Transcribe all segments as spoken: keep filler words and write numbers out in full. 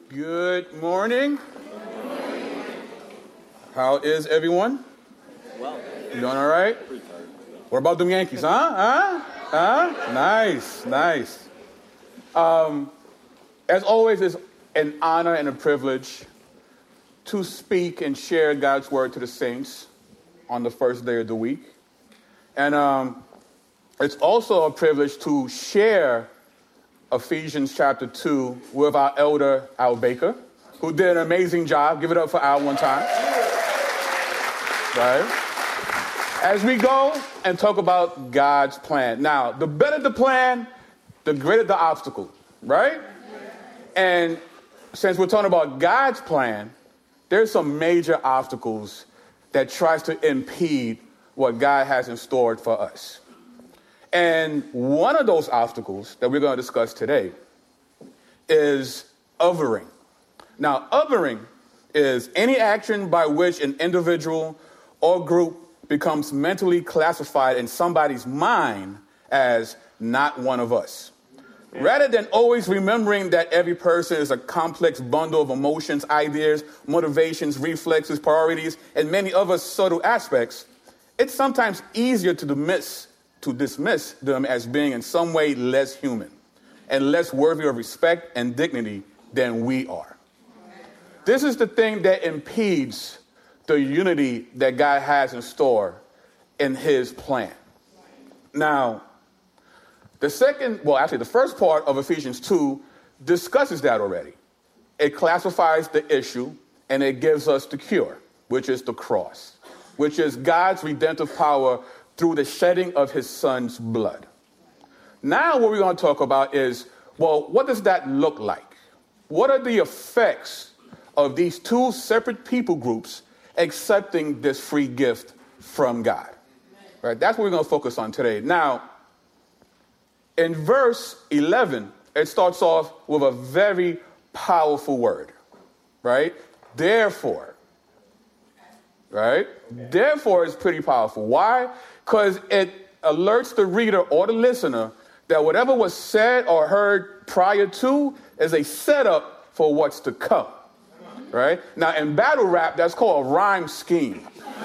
Good morning. Good morning. How is everyone? Well, you doing all right? What about them Yankees, huh? Huh? Huh? Nice, nice. Um, as always, it's an honor and a privilege to speak and share God's word to the saints on the first day of the week. And um, it's also a privilege to share Ephesians chapter two with our elder, Al Baker, who did an amazing job. Give it up for Al one time. Right? As we go and talk about God's plan. Now, the better the plan, the greater the obstacle, right? And since we're talking about God's plan, there's some major obstacles that tries to impede what God has in store for us. And one of those obstacles that we're going to discuss today is othering. Now, othering is any action by which an individual or group becomes mentally classified in somebody's mind as not one of us. Rather than always remembering that every person is a complex bundle of emotions, ideas, motivations, reflexes, priorities, and many other subtle aspects, it's sometimes easier to dismiss to dismiss them as being in some way less human and less worthy of respect and dignity than we are. This is the thing that impedes the unity that God has in store in his plan. Now, the second, well, actually the first part of Ephesians two discusses that already. It classifies the issue and it gives us the cure, which is the cross, which is God's redemptive power through the shedding of his son's blood. Now what we're going to talk about is, well, what does that look like? What are the effects of these two separate people groups accepting this free gift from God? Right? That's what we're going to focus on today. Now, in verse eleven, it starts off with a very powerful word, right? Therefore, right? Okay. Therefore is pretty powerful. Why? Because it alerts the reader or the listener that whatever was said or heard prior to is a setup for what's to come, right? Now, in battle rap, that's called a rhyme scheme,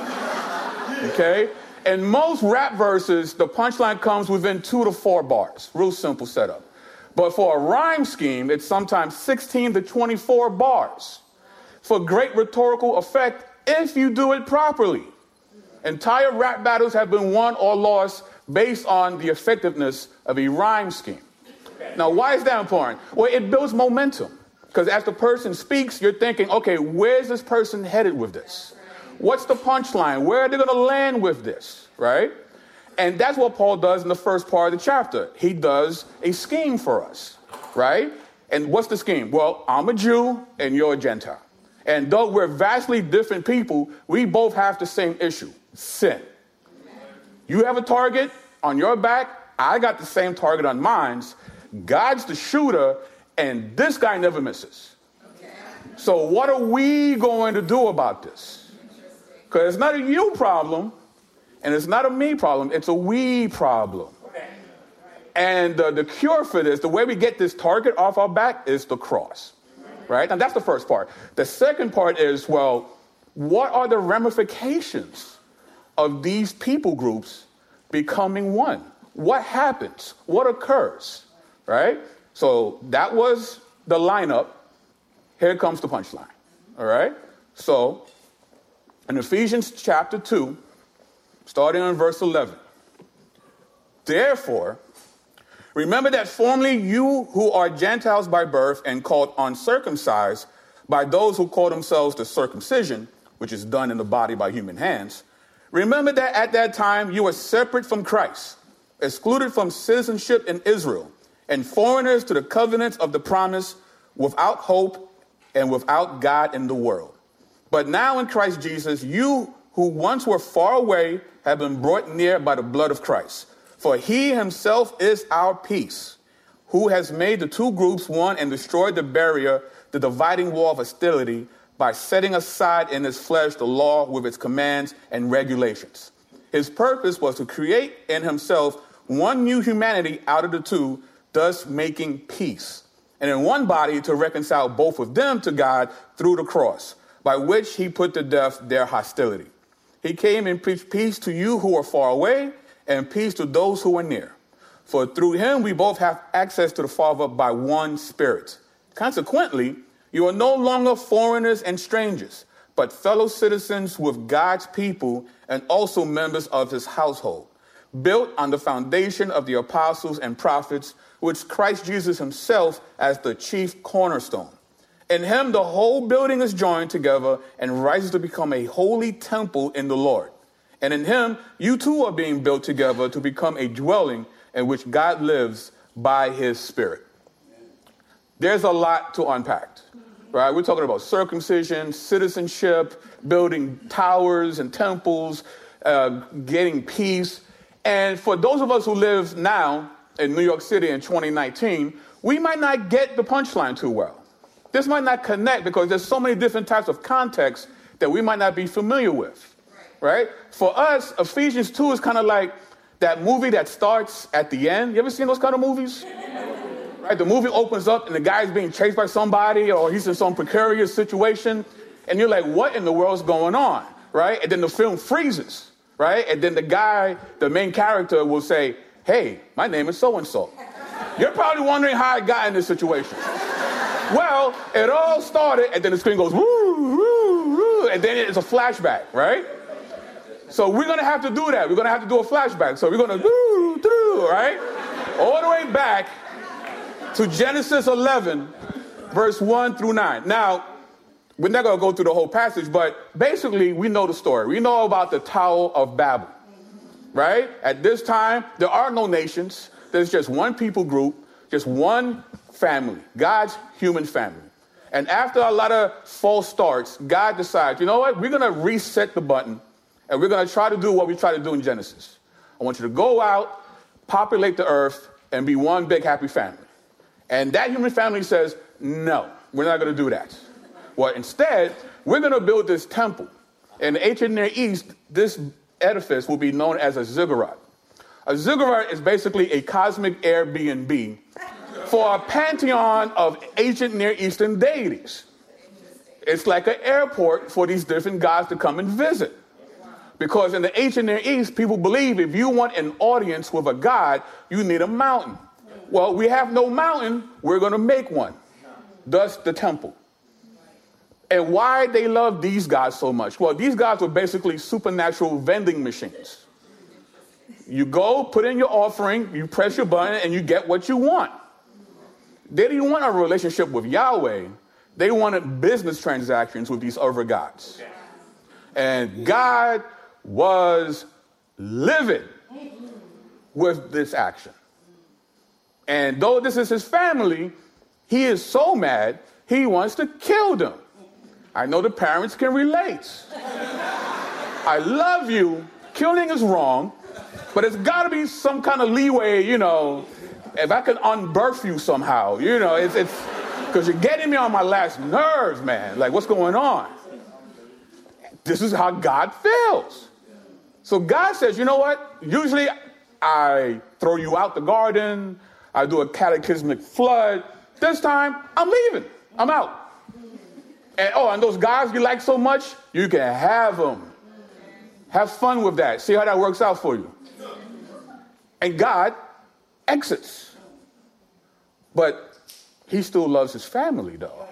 okay? In most rap verses, the punchline comes within two to four bars. Real simple setup. But for a rhyme scheme, it's sometimes sixteen to twenty-four bars for great rhetorical effect if you do it properly. Entire rap battles have been won or lost based on the effectiveness of a rhyme scheme. Now, why is that important? Well, it builds momentum. Because as the person speaks, you're thinking, okay, where's this person headed with this? What's the punchline? Where are they going to land with this, right? And that's what Paul does in the first part of the chapter. He does a scheme for us, right? And what's the scheme? Well, I'm a Jew and you're a Gentile. And though we're vastly different people, we both have the same issue, sin. You have a target on your back. I got the same target on mine. God's the shooter, and this guy never misses. So what are we going to do about this? Because it's not a you problem, and it's not a me problem. It's a we problem. And uh, the cure for this, the way we get this target off our back is the cross. Right? And that's the first part. The second part is, well, what are the ramifications of these people groups becoming one? What happens? What occurs? Right? So that was the lineup. Here comes the punchline. All right? So in Ephesians chapter two, starting in verse eleven, therefore, remember that formerly you who are Gentiles by birth and called uncircumcised by those who call themselves the circumcision, which is done in the body by human hands, remember that at that time you were separate from Christ, excluded from citizenship in Israel, and foreigners to the covenants of the promise, without hope and without God in the world. But now in Christ Jesus, you who once were far away have been brought near by the blood of Christ. For he himself is our peace, who has made the two groups one and destroyed the barrier, the dividing wall of hostility, by setting aside in his flesh the law with its commands and regulations. His purpose was to create in himself one new humanity out of the two, thus making peace, and in one body to reconcile both of them to God through the cross, by which he put to death their hostility. He came and preached peace to you who are far away and peace to those who are near. For through him we both have access to the Father by one Spirit. Consequently, you are no longer foreigners and strangers, but fellow citizens with God's people and also members of his household, built on the foundation of the apostles and prophets, which Christ Jesus himself as the chief cornerstone. In him the whole building is joined together and rises to become a holy temple in the Lord. And in him you too are being built together to become a dwelling in which God lives by his Spirit. There's a lot to unpack, right? We're talking about circumcision, citizenship, building towers and temples, uh, getting peace. And for those of us who live now in New York City in twenty nineteen, we might not get the punchline too well. This might not connect because there's so many different types of contexts that we might not be familiar with, right? For us, Ephesians two is kind of like that movie that starts at the end. You ever seen those kind of movies? Right? The movie opens up and the guy's being chased by somebody or he's in some precarious situation. And you're like, what in the world's going on? Right? And then the film freezes, right? And then the guy, the main character will say, hey, my name is so-and-so. You're probably wondering how I got in this situation. Well, it all started, and then the screen goes, woo, woo, woo, and then it's a flashback, right? So we're going to have to do that. We're going to have to do a flashback. So we're going to do, do, right? All the way back to Genesis eleven, verse one through nine. Now, we're not going to go through the whole passage, but basically we know the story. We know about the Tower of Babel, right? At this time, there are no nations. There's just one people group, just one family, God's human family. And after a lot of false starts, God decides, you know what? We're going to reset the button, and we're going to try to do what we try to do in Genesis. I want you to go out, populate the earth, and be one big happy family. And that human family says, no, we're not going to do that. Well, instead, we're going to build this temple. In the ancient Near East, this edifice will be known as a ziggurat. A ziggurat is basically a cosmic Airbnb for a pantheon of ancient Near Eastern deities. It's like an airport for these different gods to come and visit. Because in the ancient Near East, people believe if you want an audience with a god, you need a mountain. Well, we have no mountain, we're going to make one. Thus, the temple. And why they love these gods so much? Well, these gods were basically supernatural vending machines. You go, put in your offering, you press your button, and you get what you want. They didn't want a relationship with Yahweh. They wanted business transactions with these other gods. And God was livid with this action. And though this is his family, he is so mad, he wants to kill them. I know the parents can relate. I love you. Killing is wrong, but it's got to be some kind of leeway, you know, if I can unbirth you somehow, you know, it's it's because you're getting me on my last nerves, man. Like, what's going on? This is how God feels. So God says, you know what? Usually I throw you out the garden. I do a cataclysmic flood. This time, I'm leaving. I'm out. And oh, and those guys you like so much, you can have them. Have fun with that. See how that works out for you. And God exits. But he still loves his family, though.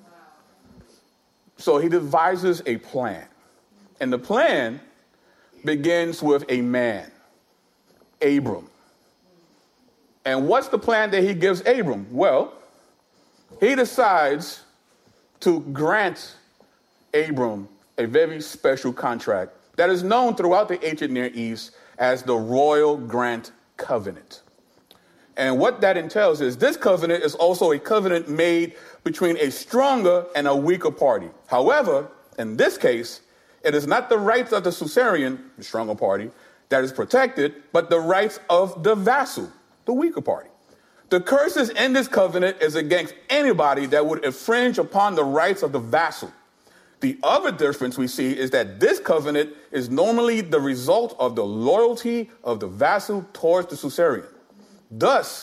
So he devises a plan. And the plan begins with a man, Abram. And what's the plan that he gives Abram? Well, he decides to grant Abram a very special contract that is known throughout the ancient Near East as the Royal Grant Covenant. And what that entails is this covenant is also a covenant made between a stronger and a weaker party. However, in this case, it is not the rights of the suzerain, the stronger party, that is protected, but the rights of the vassal, the weaker party. The curses in this covenant is against anybody that would infringe upon the rights of the vassal. The other difference we see is that this covenant is normally the result of the loyalty of the vassal towards the suzerain. Thus,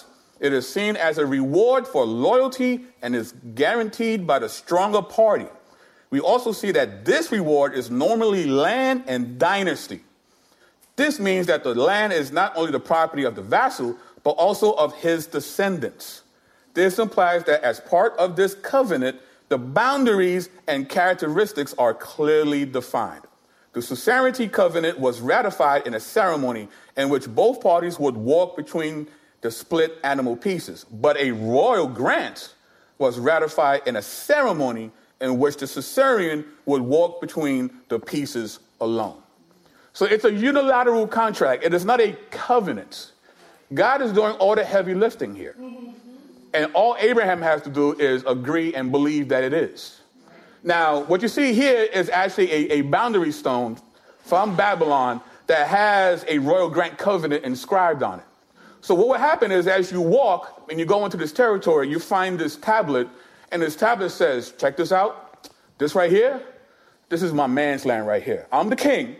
It is seen as a reward for loyalty and is guaranteed by the stronger party. We also see that this reward is normally land and dynasty. This means that the land is not only the property of the vassal, but also of his descendants. This implies that as part of this covenant, the boundaries and characteristics are clearly defined. The suzerainty covenant was ratified in a ceremony in which both parties would walk between the split animal pieces, but a royal grant was ratified in a ceremony in which the suzerain would walk between the pieces alone. So it's a unilateral contract. It is not a covenant. God is doing all the heavy lifting here. And all Abraham has to do is agree and believe that it is. Now, what you see here is actually a, a boundary stone from Babylon that has a royal grant covenant inscribed on it. So what will happen is as you walk and you go into this territory, you find this tablet, and this tablet says, check this out, this right here, this is my man's land right here. I'm the king.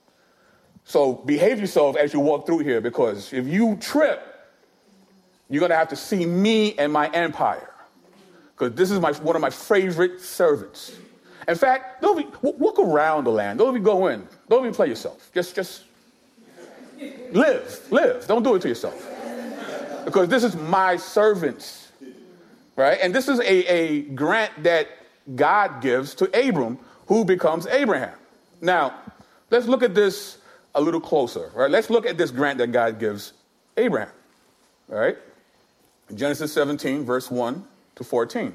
So behave yourself as you walk through here, because if you trip, you're going to have to see me and my empire, because this is my one of my favorite servants. In fact, don't be, walk around the land. Don't even go in. Don't even play yourself. Just, just live, live. Don't do it to yourself, because this is my servants, right? And this is a, a grant that God gives to Abram, who becomes Abraham. Now, let's look at this a little closer, right? Let's look at this grant that God gives Abraham, all right? Genesis seventeen, verse one to fourteen.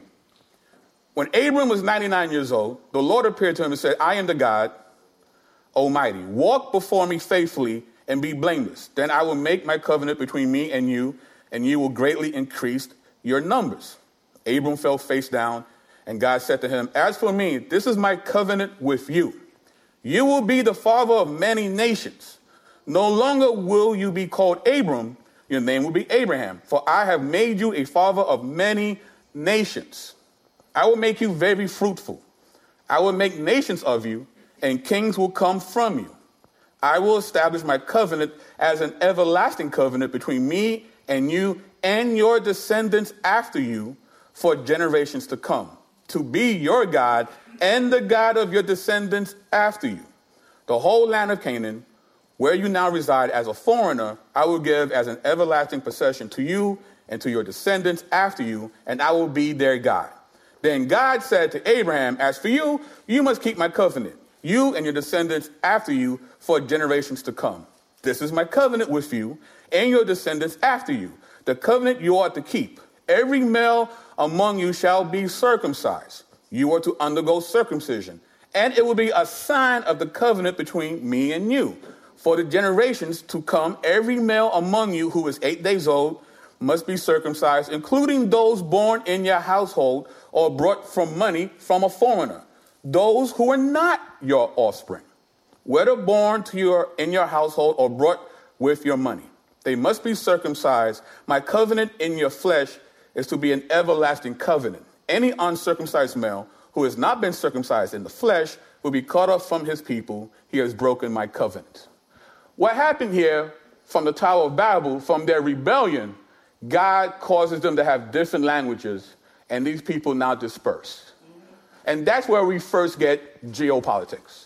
When Abram was ninety-nine years old, the Lord appeared to him and said, I am the God Almighty. Walk before me faithfully and be blameless. Then I will make my covenant between me and you, and you will greatly increase your numbers. Abram fell face down, and God said to him, as for me, this is my covenant with you. You will be the father of many nations. No longer will you be called Abram. Your name will be Abraham, for I have made you a father of many nations. I will make you very fruitful. I will make nations of you, and kings will come from you. I will establish my covenant as an everlasting covenant between me and you and your descendants after you for generations to come, to be your God and the God of your descendants after you. The whole land of Canaan, where you now reside as a foreigner, I will give as an everlasting possession to you and to your descendants after you, and I will be their God. Then God said to Abraham, as for you, you must keep my covenant, you and your descendants after you for generations to come. This is my covenant with you and your descendants after you, the covenant you ought to keep. Every male among you shall be circumcised. You are to undergo circumcision, and it will be a sign of the covenant between me and you. For the generations to come, every male among you who is eight days old must be circumcised, including those born in your household or brought from money from a foreigner, those who are not your offspring, whether born to your in your household or brought with your money. They must be circumcised. My covenant in your flesh is to be an everlasting covenant. Any uncircumcised male who has not been circumcised in the flesh will be cut off from his people. He has broken my covenant. What happened here from the Tower of Babel, from their rebellion, God causes them to have different languages, and these people now disperse. And that's where we first get geopolitics.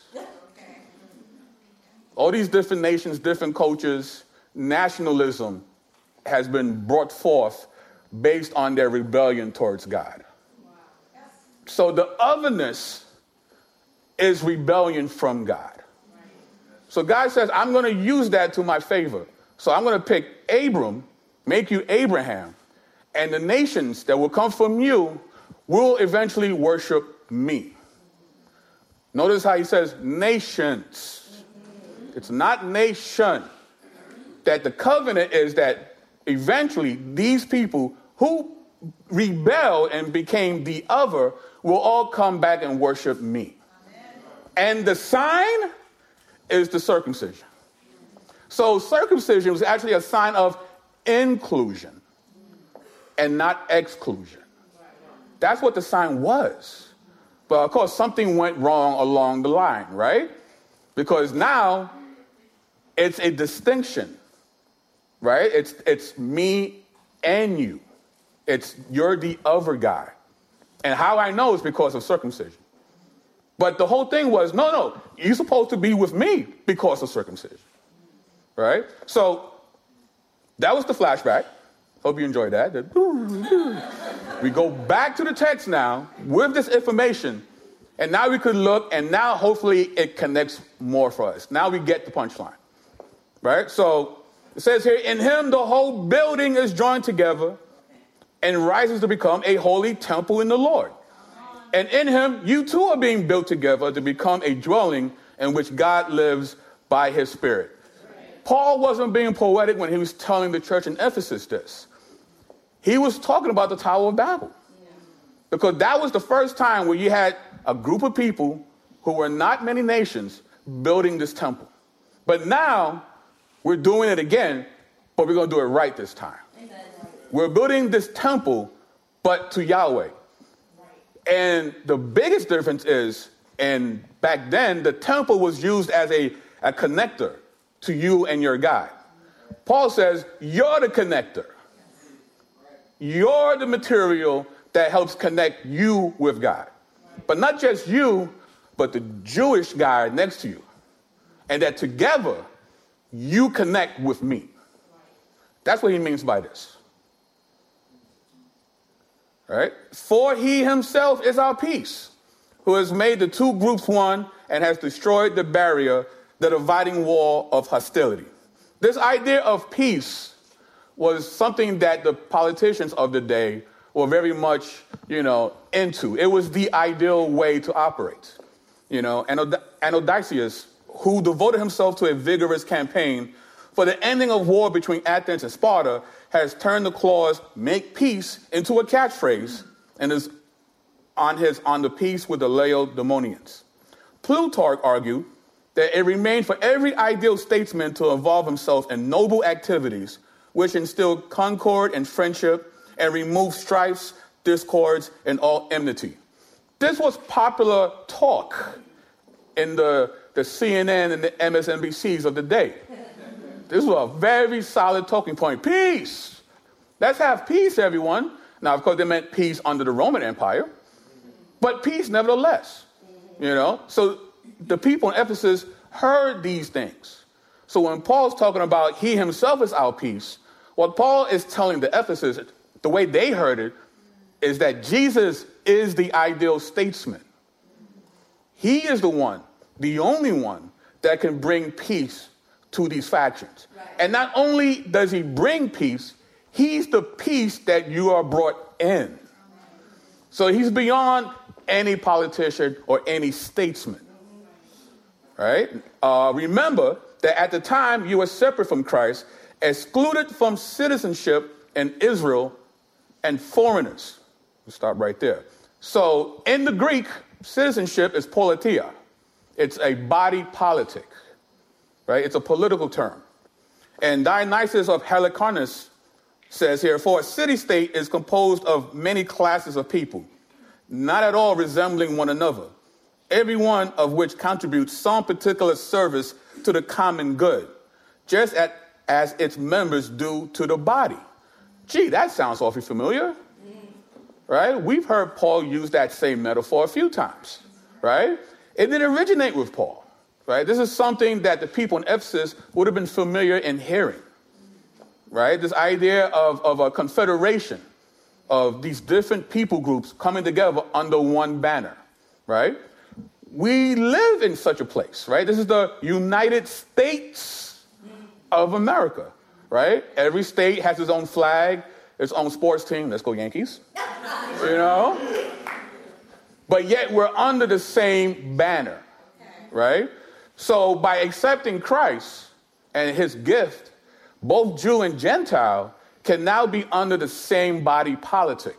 All these different nations, different cultures, nationalism has been brought forth based on their rebellion towards God. So the otherness is rebellion from God. So God says, I'm going to use that to my favor. So I'm going to pick Abram, make you Abraham, and the nations that will come from you will eventually worship me. Notice how he says nations. It's not nation. That the covenant is that eventually these people who rebelled and became the other will all come back and worship me. And the sign is the circumcision. So circumcision was actually a sign of inclusion and not exclusion. That's what the sign was. But of course, something went wrong along the line, right? Because now it's a distinction, right? It's it's me and you. It's you're the other guy. And how I know is because of circumcision. But the whole thing was, no, no, you're supposed to be with me because of circumcision. Right? So that was the flashback. Hope you enjoyed that. We go back to the text now with this information. And now we could look, and now hopefully it connects more for us. Now we get the punchline. Right? So it says here, in him the whole building is joined together and rises to become a holy temple in the Lord. And in him, you too are being built together to become a dwelling in which God lives by his Spirit. Paul wasn't being poetic when he was telling the church in Ephesus this. He was talking about the Tower of Babel. Because that was the first time where you had a group of people who were not many nations building this temple. But now we're doing it again, but we're going to do it right this time. We're building this temple, but to Yahweh. And the biggest difference is, and back then, the temple was used as a, a connector to you and your God. Paul says, you're the connector. You're the material that helps connect you with God. But not just you, but the Jewish guy next to you. And that together, you connect with me. That's what he means by this. All right? For he himself is our peace, who has made the two groups one and has destroyed the barrier, the dividing wall of hostility. This idea of peace was something that the politicians of the day were very much, you know, into. It was the ideal way to operate. You know, and Odysseus, who devoted himself to a vigorous campaign for the ending of war between Athens and Sparta, has turned the clause "make peace" into a catchphrase and is on his on the peace with the Lacedaemonians. Plutarch argued that it remained for every ideal statesman to involve himself in noble activities which instill concord and friendship and remove strifes, discords, and all enmity. This was popular talk in the, the C N N and the M S N B Cs of the day. This was a very solid talking point. Peace. Let's have peace, everyone. Now, of course, they meant peace under the Roman Empire, but peace nevertheless. You know, so the people in Ephesus heard these things. So when Paul's talking about he himself is our peace, what Paul is telling the Ephesus, the way they heard it, is that Jesus is the ideal statesman. He is the one, the only one, that can bring peace to these factions. Right. And not only does he bring peace, he's the peace that you are brought in. So he's beyond any politician or any statesman. Right? Uh, remember that at the time you were separate from Christ, excluded from citizenship in Israel, and foreigners. We'll stop right there. So in the Greek, citizenship is politia. It's a body politic. Right? It's a political term. And Dionysius of Halicarnassus says here, for a city-state is composed of many classes of people, not at all resembling one another, every one of which contributes some particular service to the common good, just at, as its members do to the body. Gee, that sounds awfully familiar. Right? We've heard Paul use that same metaphor a few times. Right? It didn't originate with Paul. Right? This is something that the people in Ephesus would have been familiar in hearing. Right? This idea of, of a confederation of these different people groups coming together under one banner. Right? We live in such a place. Right? This is the United States of America. Right? Every state has its own flag, its own sports team. Let's go Yankees. You know? But yet we're under the same banner. Right? So by accepting Christ and his gift, both Jew and Gentile can now be under the same body politic.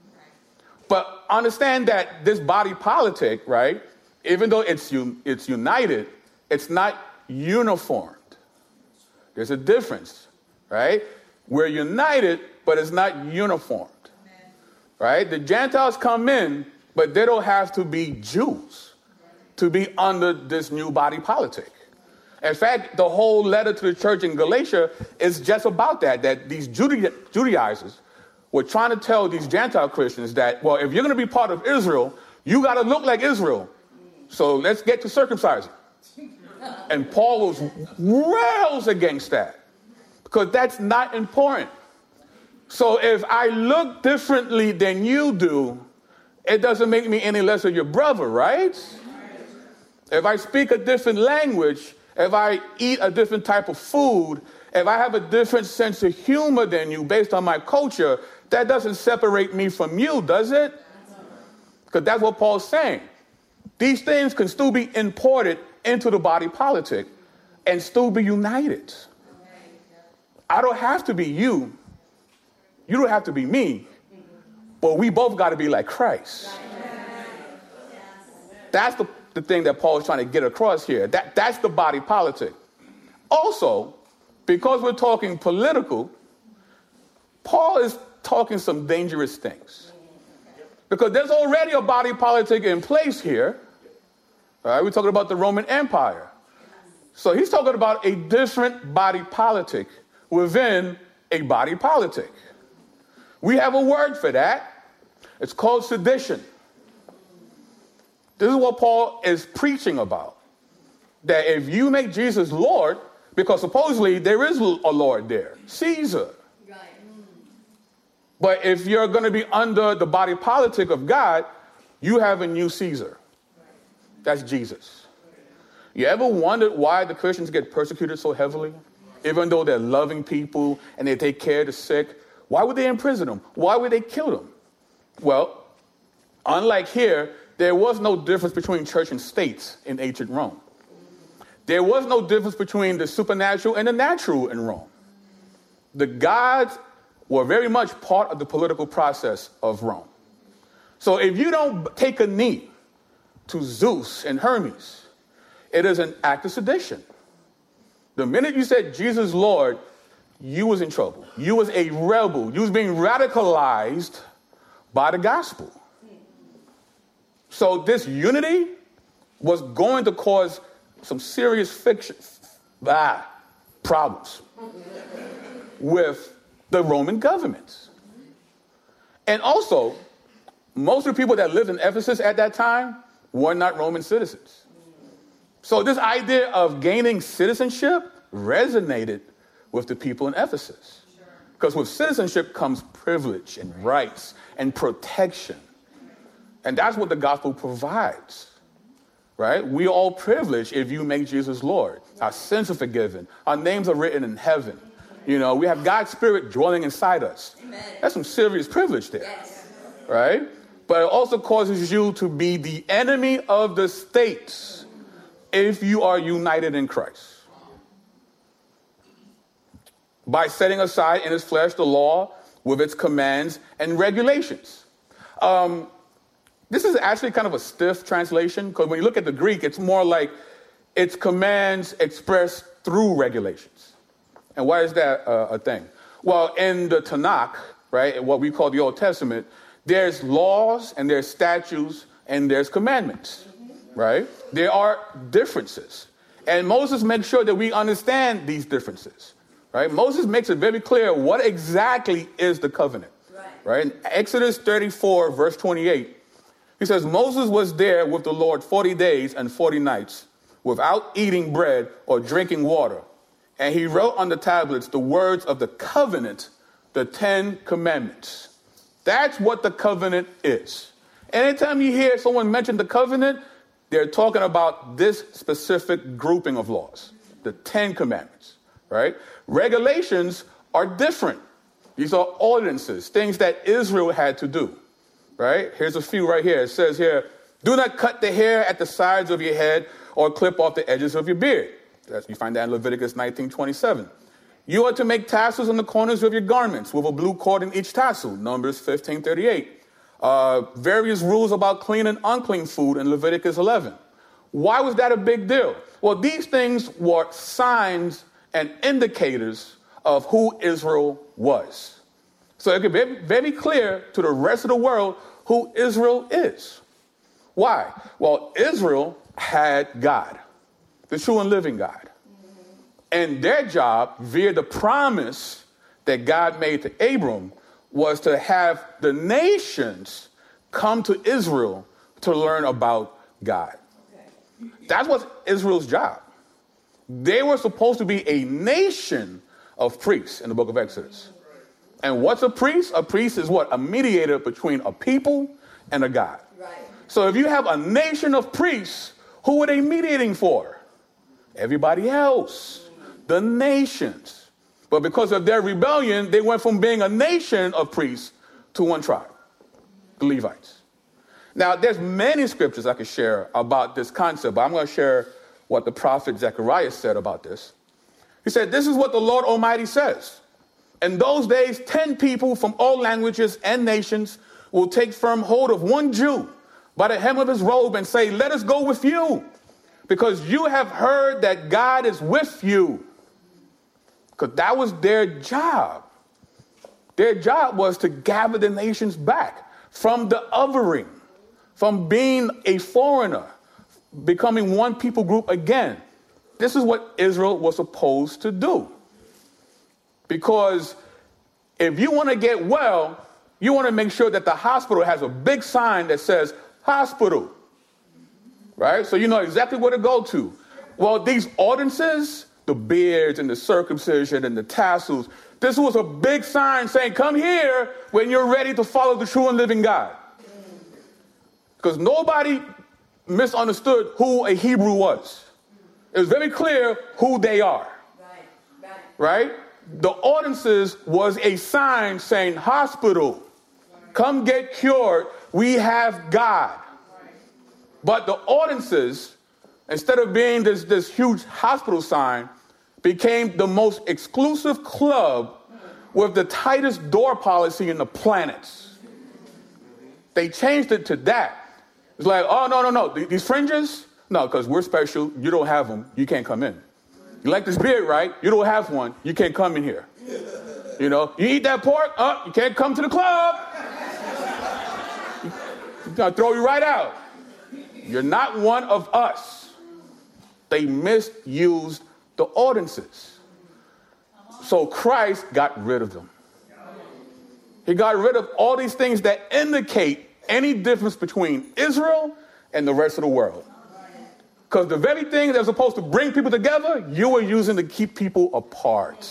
But understand that this body politic, right, even though it's un- it's united, it's not uniformed. There's a difference, right? We're united, but it's not uniformed. Right? The Gentiles come in, but they don't have to be Jews to be under this new body politic. In fact, the whole letter to the church in Galatia is just about that, that these Juda- Judaizers were trying to tell these Gentile Christians that, well, if you're going to be part of Israel, you got to look like Israel. So let's get to circumcising. And Paul was rails against that because that's not important. So if I look differently than you do, it doesn't make me any less of your brother, right? If I speak a different language, if I eat a different type of food, if I have a different sense of humor than you based on my culture, that doesn't separate me from you, does it? Because that's what Paul's saying. These things can still be imported into the body politic and still be united. I don't have to be you. You don't have to be me. But we both got to be like Christ. That's the, the thing that Paul is trying to get across here. That, that's the body politic. Also, because we're talking political, Paul is talking some dangerous things. Because there's already a body politic in place here. All right, we're talking about the Roman Empire. So he's talking about a different body politic within a body politic. We have a word for that. It's called sedition. This is what Paul is preaching about. That if you make Jesus Lord, because supposedly there is a Lord there, Caesar. Right. But if you're going to be under the body politic of God, you have a new Caesar. That's Jesus. You ever wondered why the Christians get persecuted so heavily? Even though they're loving people and they take care of the sick, why would they imprison them? Why would they kill them? Well, unlike here, there was no difference between church and state in ancient Rome. There was no difference between the supernatural and the natural in Rome. The gods were very much part of the political process of Rome. So if you don't take a knee to Zeus and Hermes, it is an act of sedition. The minute you said Jesus Lord, you was in trouble. You was a rebel. You was being radicalized by the gospel. So this unity was going to cause some serious fiction, ah, problems with the Roman government. And also, most of the people that lived in Ephesus at that time were not Roman citizens. So this idea of gaining citizenship resonated with the people in Ephesus. Because with citizenship comes privilege and rights and protection. And that's what the gospel provides, right? We are all privileged if you make Jesus Lord. Our sins are forgiven. Our names are written in heaven. You know, we have God's Spirit dwelling inside us. Amen. That's some serious privilege there, yes. Right? But it also causes you to be the enemy of the state if you are united in Christ. By setting aside in his flesh the law with its commands and regulations. Um, this is actually kind of a stiff translation, because when you look at the Greek, it's more like its commands expressed through regulations. And why is that uh, a thing? Well, in the Tanakh, right, what we call the Old Testament, there's laws and there's statutes and there's commandments, right? There are differences. And Moses makes sure that we understand these differences. Right? Moses makes it very clear what exactly is the covenant. Right. Right? In Exodus thirty-four, verse twenty-eight, he says, Moses was there with the Lord forty days and forty nights without eating bread or drinking water. And he wrote on the tablets the words of the covenant, the Ten Commandments. That's what the covenant is. Anytime you hear someone mention the covenant, they're talking about this specific grouping of laws, the Ten Commandments. Right? Regulations are different. These are ordinances, things that Israel had to do. Right? Here's a few right here. It says here, do not cut the hair at the sides of your head or clip off the edges of your beard. That's, you find that in Leviticus nineteen twenty-seven. You are to make tassels on the corners of your garments with a blue cord in each tassel. Numbers fifteen thirty-eight. Uh, various rules about clean and unclean food in Leviticus eleven. Why was that a big deal? Well, these things were signs and indicators of who Israel was. So it could be very clear to the rest of the world who Israel is. Why? Well, Israel had God, the true and living God. And their job, via the promise that God made to Abram, was to have the nations come to Israel to learn about God. That's what Israel's job. They were supposed to be a nation of priests in the book of Exodus. And what's a priest? A priest is what? A mediator between a people and a God. Right. So if you have a nation of priests, who are they mediating for? Everybody else. The nations. But because of their rebellion, they went from being a nation of priests to one tribe, the Levites. Now, there's many scriptures I could share about this concept, but I'm going to share what the prophet Zechariah said about this. He said, this is what the Lord Almighty says. In those days, ten people from all languages and nations will take firm hold of one Jew by the hem of his robe and say, let us go with you, because you have heard that God is with you. Because that was their job. Their job was to gather the nations back from the othering, from being a foreigner, becoming one people group again. This is what Israel was supposed to do. Because if you want to get well, you want to make sure that the hospital has a big sign that says hospital, right? So you know exactly where to go to. Well, these ordinances, the beards and the circumcision and the tassels, this was a big sign saying, come here when you're ready to follow the true and living God. Because nobody misunderstood who a Hebrew was. It was very clear who they are. Right? Right. Right? The ordinances was a sign saying, hospital, come get cured. We have God. But the ordinances, instead of being this, this huge hospital sign, became the most exclusive club with the tightest door policy in the planets. They changed it to that. It's like, oh, no, no, no. These fringes? No, because we're special. You don't have them. You can't come in. You like this beard, right? You don't have one. You can't come in here. You know, you eat that pork? Oh, you can't come to the club. He's going to throw you right out. You're not one of us. They misused the ordinances. So Christ got rid of them. He got rid of all these things that indicate any difference between Israel and the rest of the world. Because the very thing that's supposed to bring people together, you were using to keep people apart.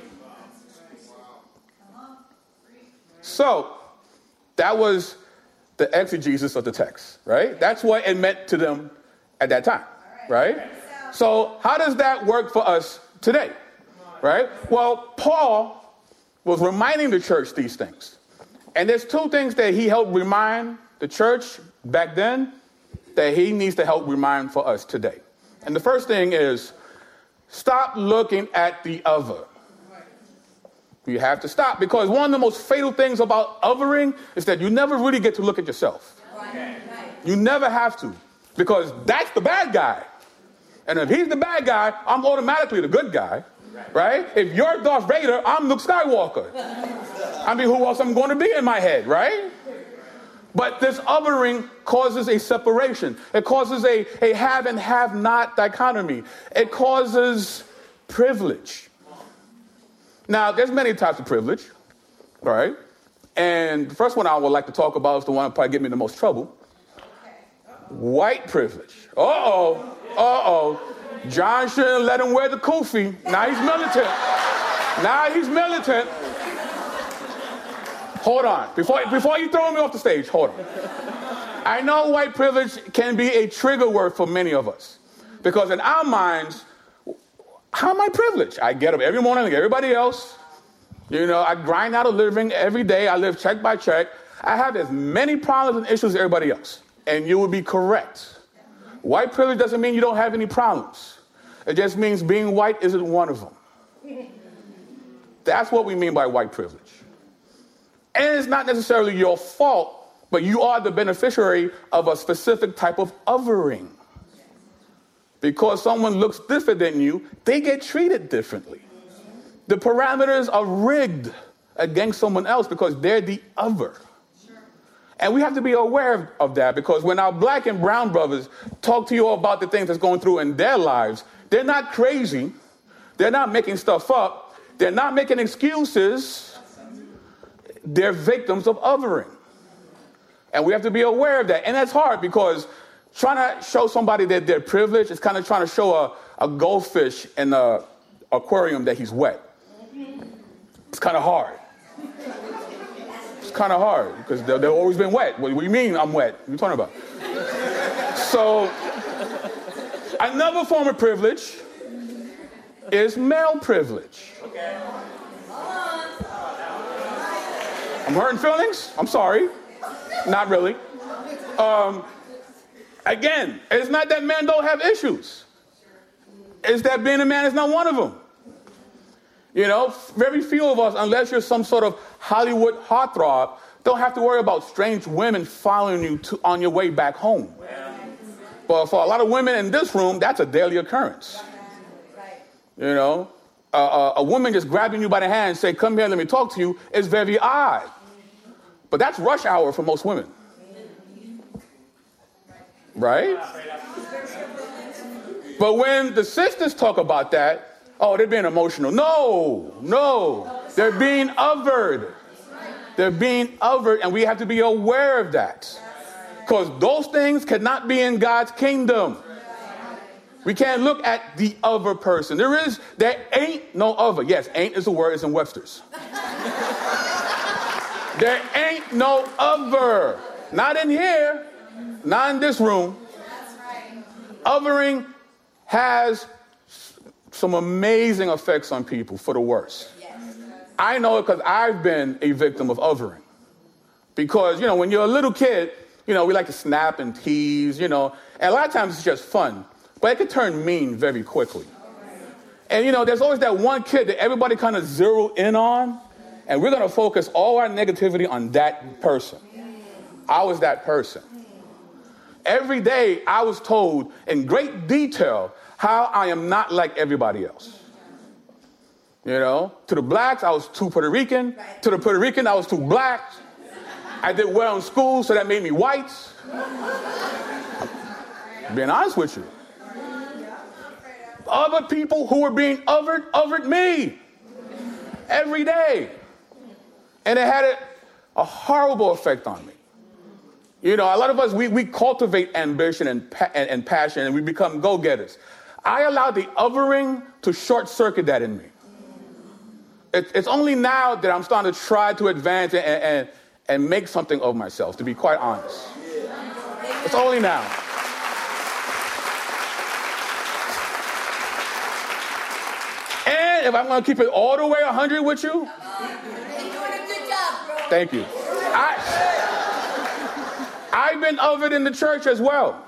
So that was the exegesis of the text, right? That's what it meant to them at that time, right? So how does that work for us today, right? Well, Paul was reminding the church these things. And there's two things that he helped remind the church back then that he needs to help remind for us today. And the first thing is, stop looking at the other. You have to stop, because one of the most fatal things about othering is that you never really get to look at yourself. You never have to, because that's the bad guy. And if he's the bad guy, I'm automatically the good guy, right? If you're Darth Vader, I'm Luke Skywalker. I mean, who else I'm going to be in my head, right? But this othering causes a separation. It causes a, a have and have not dichotomy. It causes privilege. Now, there's many types of privilege, right? And the first one I would like to talk about is the one that probably get me the most trouble. White privilege. Uh-oh. Uh-oh. John shouldn't let him wear the kufi. Now he's militant. Now he's militant. Hold on. Before, before you throw me off the stage, hold on. I know white privilege can be a trigger word for many of us. Because in our minds, how am I privileged? I get up every morning like everybody else. You know, I grind out a living every day. I live check by check. I have as many problems and issues as everybody else. And you would be correct. White privilege doesn't mean you don't have any problems. It just means being white isn't one of them. That's what we mean by white privilege. And it's not necessarily your fault, but you are the beneficiary of a specific type of othering. Because someone looks different than you, they get treated differently. The parameters are rigged against someone else because they're the other. And we have to be aware of that, because when our black and brown brothers talk to you about the things that's going through in their lives, they're not crazy. They're not making stuff up. They're not making excuses. They're victims of othering. And we have to be aware of that. And that's hard because trying to show somebody that they're privileged is kind of trying to show a, a goldfish in the aquarium that he's wet. It's kind of hard. It's kind of hard because they've always been wet. What do you mean I'm wet? What are you talking about? So another form of privilege is male privilege. Okay. I'm hurting feelings? I'm sorry. Not really. Um, again, it's not that men don't have issues. It's that being a man is not one of them. You know, very few of us, unless you're some sort of Hollywood heartthrob, don't have to worry about strange women following you to, on your way back home. But for a lot of women in this room, that's a daily occurrence. You know, uh, uh, a woman just grabbing you by the hand and say, come here, let me talk to you, is very odd. But that's rush hour for most women. Right? But when the sisters talk about that, oh, they're being emotional. No, no. They're being othered. They're being othered, and we have to be aware of that. Because those things cannot be in God's kingdom. We can't look at the other person. There is, there ain't no other. Yes, ain't is a word, it's in Webster's. There ain't no other. Not in here. Not in this room. Othering has some amazing effects on people for the worse. I know it because I've been a victim of othering. Because, you know, when you're a little kid, you know, we like to snap and tease, you know, and a lot of times it's just fun. But it can turn mean very quickly. And, you know, there's always that one kid that everybody kind of zero in on, and we're going to focus all our negativity on that person. I was that person. Every day I was told in great detail how I am not like everybody else. You know, to the blacks, I was too Puerto Rican. To the Puerto Rican, I was too black. I did well in school, so that made me white. Being honest with you. Other people who were being othered, othered me every day. And it had a, a horrible effect on me. You know, a lot of us, we, we cultivate ambition and, pa- and, and passion, and we become go-getters. I allowed the othering to short-circuit that in me. It, it's only now that I'm starting to try to advance and, and, and make something of myself, to be quite honest. It's only now. And if I'm going to keep it all the way one hundred with you, you're doing a good job, bro. Thank you. I, I've been othered in the church as well.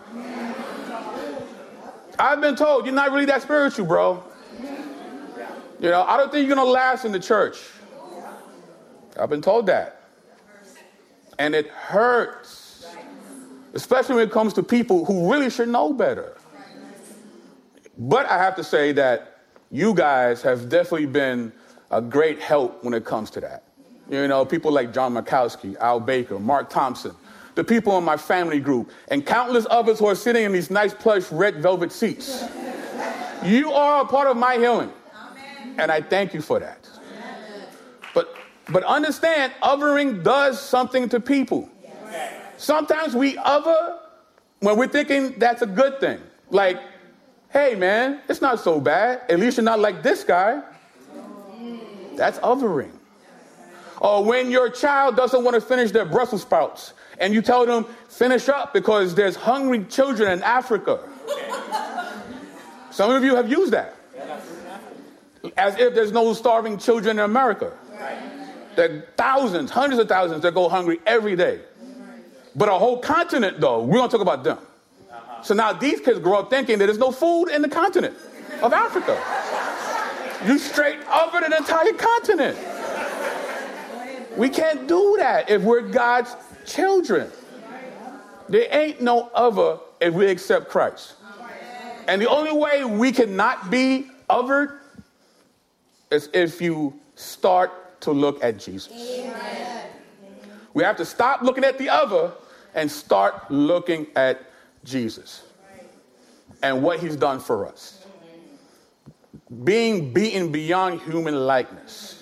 I've been told, you're not really that spiritual, bro. You know, I don't think you're going to last in the church. I've been told that. And it hurts. Especially when it comes to people who really should know better. But I have to say that you guys have definitely been a great help when it comes to that. You know, people like John Makowski, Al Baker, Mark Thompson, the people in my family group, and countless others who are sitting in these nice plush red velvet seats. You are a part of my healing. And I thank you for that. But but understand, othering does something to people. Sometimes we other when we're thinking that's a good thing. Like, hey, man, it's not so bad. At least you're not like this guy. That's othering. Or when your child doesn't want to finish their Brussels sprouts and you tell them, finish up because there's hungry children in Africa. Some of you have used that. As if there's no starving children in America. There are thousands, hundreds of thousands that go hungry every day. But a whole continent, though, we're going to talk about them. So now these kids grow up thinking that there's no food in the continent of Africa. You straight over the entire continent. We can't do that if we're God's children. There ain't no other if we accept Christ. And the only way we cannot be othered is if you start to look at Jesus. Amen. We have to stop looking at the other and start looking at Jesus and what he's done for us. being beaten beyond human likeness,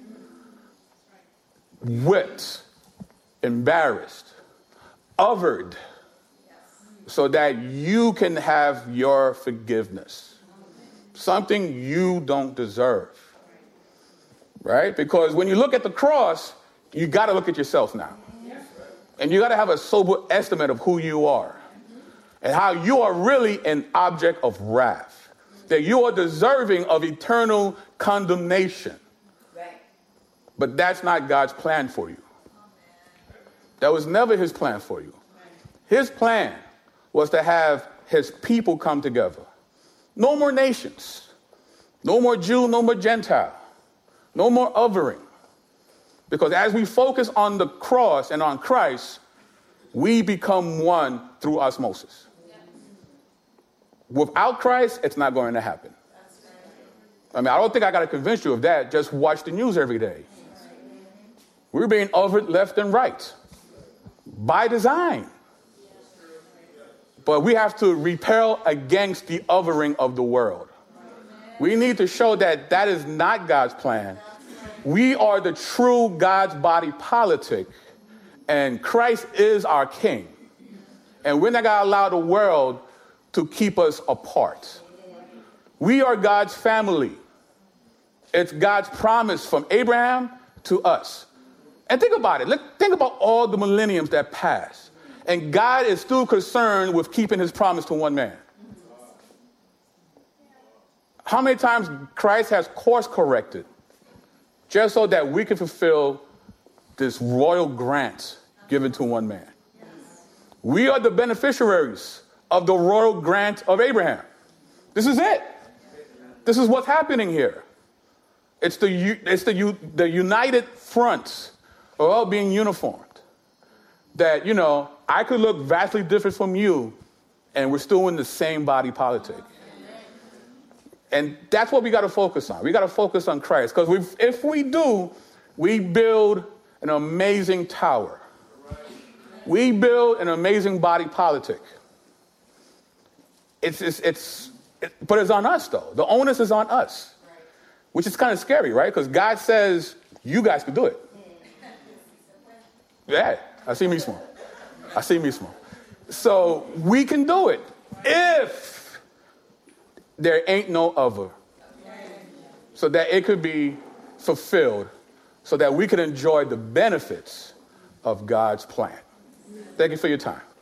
whipped, embarrassed, othered, so that you can have your forgiveness, something you don't deserve, right? Because when you look at the cross, you got to look at yourself now. And you got to have a sober estimate of who you are and how you are really an object of wrath, that you are deserving of eternal condemnation. But that's not God's plan for you. That was never his plan for you. His plan was to have his people come together. No more nations. No more Jew, no more Gentile. No more othering. Because as we focus on the cross and on Christ, we become one through osmosis. Without Christ, it's not going to happen. I mean, I don't think I got to convince you of that. Just watch the news every day. We're being othered left and right by design. But we have to repel against the othering of the world. We need to show that that is not God's plan. We are the true God's body politic, and Christ is our king. And we're not going to allow the world to keep us apart. We are God's family. It's God's promise from Abraham to us. And think about it. Look, think about all the millenniums that passed. And God is still concerned with keeping his promise to one man. How many times Christ has course corrected just so that we can fulfill this royal grant given to one man? We are the beneficiaries of the royal grant of Abraham. This is it. This is what's happening here. It's the, it's the, the united front of all being uniformed. That, you know, I could look vastly different from you, and we're still in the same body politic. And that's what we got to focus on. We got to focus on Christ. Because if we do, we build an amazing tower. We build an amazing body politic. It's, it's, it's, it, but it's on us, though. The onus is on us, which is kind of scary, right? Because God says, you guys can do it. Yeah, I see me small. I see me small. So we can do it if there ain't no other. So that it could be fulfilled, so that we could enjoy the benefits of God's plan. Thank you for your time.